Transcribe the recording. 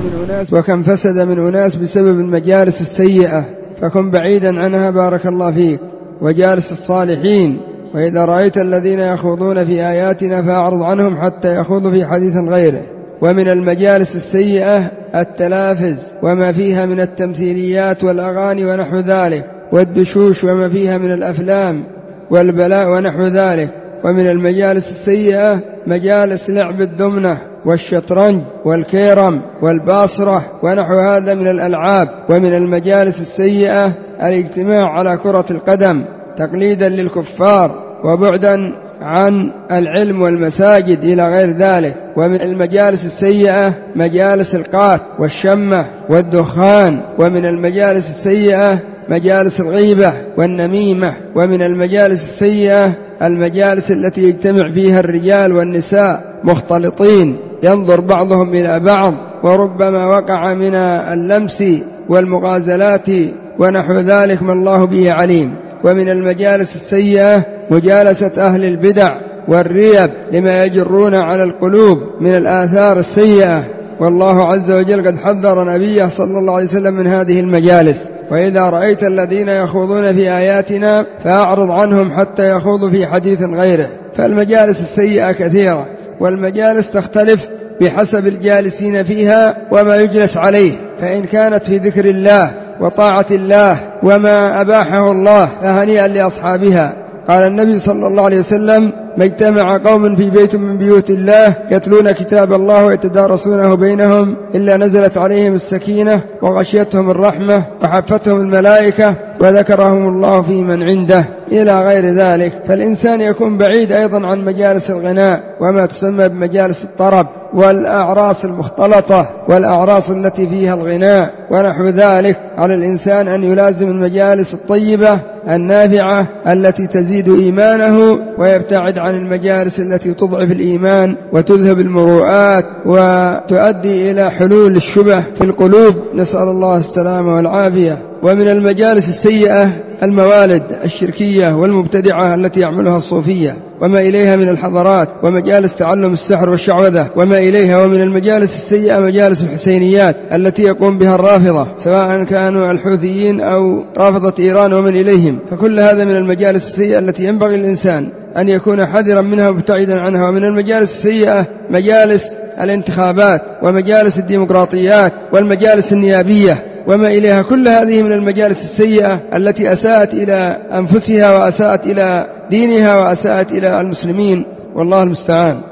من أناس وكم فسد من أناس بسبب المجالس السيئة، فكن بعيدا عنها بارك الله فيك، وجالس الصالحين. وإذا رأيت الذين يخوضون في آياتنا فأعرض عنهم حتى يخوضوا في حديث غيره. ومن المجالس السيئة التلافز وما فيها من التمثيليات والأغاني ونحو ذلك، والدشوش وما فيها من الأفلام والبلاء ونحو ذلك. ومن المجالس السيئة مجالس لعب الدمنة والشطرنج والكيرم والباصرة ونحو هذا من الألعاب. ومن المجالس السيئة الاجتماع على كرة القدم تقليدا للكفار وبعدا عن العلم والمساجد إلى غير ذلك. ومن المجالس السيئة مجالس القات والشمة والدخان. ومن المجالس السيئة مجالس الغيبة والنميمة. ومن المجالس السيئة المجالس التي يجتمع فيها الرجال والنساء مختلطين ينظر بعضهم إلى بعض، وربما وقع من اللمس والمغازلات ونحو ذلك ما الله به عليم. ومن المجالس السيئة مجالسة أهل البدع والريب لما يجرون على القلوب من الآثار السيئة، والله عز وجل قد حذر نبيه صلى الله عليه وسلم من هذه المجالس. وإذا رأيت الذين يخوضون في آياتنا فأعرض عنهم حتى يخوضوا في حديث غيره. فالمجالس السيئة كثيرة، والمجالس تختلف بحسب الجالسين فيها وما يجلس عليه، فإن كانت في ذكر الله وطاعة الله وما أباحه الله فهنيئا لأصحابها. قال النبي صلى الله عليه وسلم: ما اجتمع قوم في بيت من بيوت الله يتلون كتاب الله ويتدارسونه بينهم إلا نزلت عليهم السكينة وغشيتهم الرحمة وحفتهم الملائكة وذكرهم الله في من عنده إلى غير ذلك. فالإنسان يكون بعيد أيضا عن مجالس الغناء وما تسمى بمجالس الطرب والأعراس المختلطة والأعراس التي فيها الغناء ونحو ذلك. على الإنسان أن يلازم المجالس الطيبة النافعة التي تزيد إيمانه، ويبتعد عن المجالس التي تضعف الإيمان وتذهب المروءات وتؤدي إلى حلول الشبه في القلوب، نسأل الله السلامة والعافية. ومن المجالس السيئة الموالد الشركية والمبتدعة التي يعملها الصوفية وما إليها من الحضارات، ومجالس تعلم السحر والشعوذة وما إليها. ومن المجالس السيئة مجالس الحسينيات التي يقوم بها الرافضة، سواء كانوا الحوثيين أو رافضة إيران ومن إليهم، فكل هذا من المجالس السيئة التي ينبغي الإنسان أن يكون حذرا منها ومبتعدا عنها. ومن المجالس السيئة مجالس الانتخابات ومجالس الديمقراطيات والمجالس النيابية وما إليها. كل هذه من المجالس السيئة التي أساءت إلى أنفسها وأساءت إلى دينها وأساءت إلى المسلمين، والله المستعان.